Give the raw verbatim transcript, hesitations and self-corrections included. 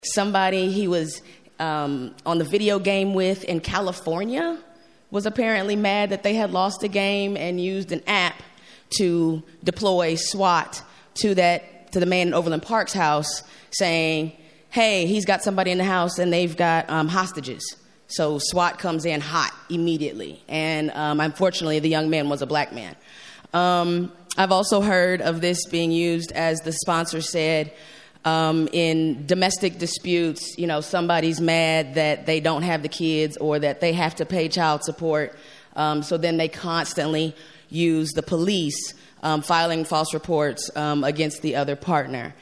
Somebody he was um, on the video game with in California was apparently mad that they had lost a game and used an app to deploy SWAT to that to the man in Overland Park's house, saying, hey, he's got somebody in the house and they've got um, hostages. So SWAT comes in hot immediately. And um, unfortunately, the young man was a black man. Um, I've also heard of this being used, as the sponsor said, um, in domestic disputes. You know, somebody's mad that they don't have the kids or that they have to pay child support. Um, so then they constantly use the police um, filing false reports um, against the other partner.